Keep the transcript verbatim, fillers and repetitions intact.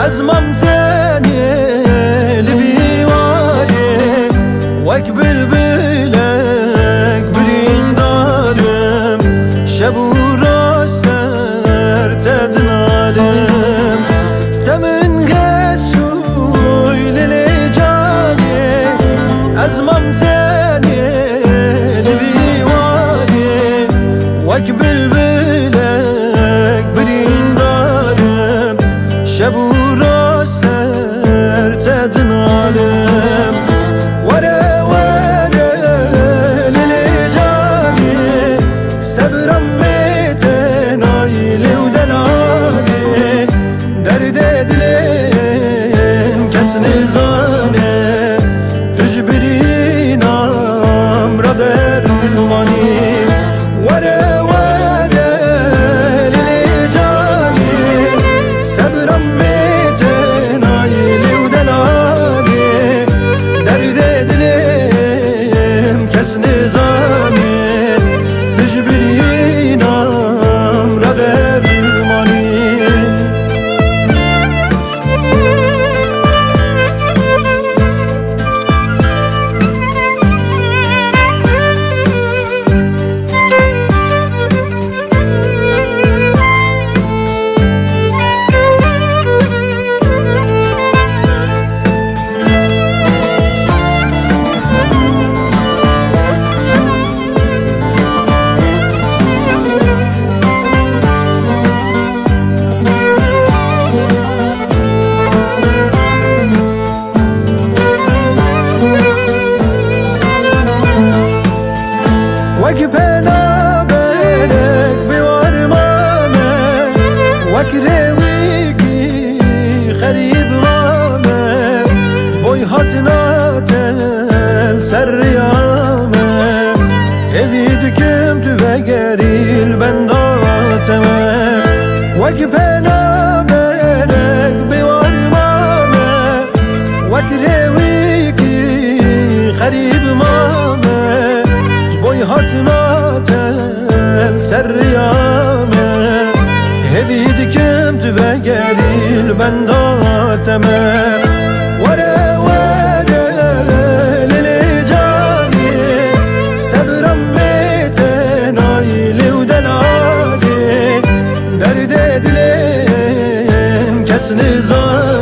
ازمم تنی لبیواری وک بلبلک برین دارم شب و راست سر تدنالم تمن قشوی لیلی جانی ازمم تنی لبیواری وک بلبلک برین دارم شب و راست سر تدنالم وره وره لیلی جانی صبرم میتن آیلی و دلانی درد دلم کس نزانه تجبرینم را درمانی وره وره لیلی جانی صبرم میتن آیلی و دلانی درد دلم کس نزانه تجبرینم را درمانی وک پنا بلک بیوارمامه وک رویگی خریب مامه بوی هاتناتل سریامه هوید کم تو وگریل بنداتمه وک پنا بلک بیوارمامه وک رویگی خریب مامه بوی هاتناتل سریامه هوید کم تو وگریل بنداتمه وره وره لیلی جانی صبرم میتن آیلی و دلانی درد دلم کس نزان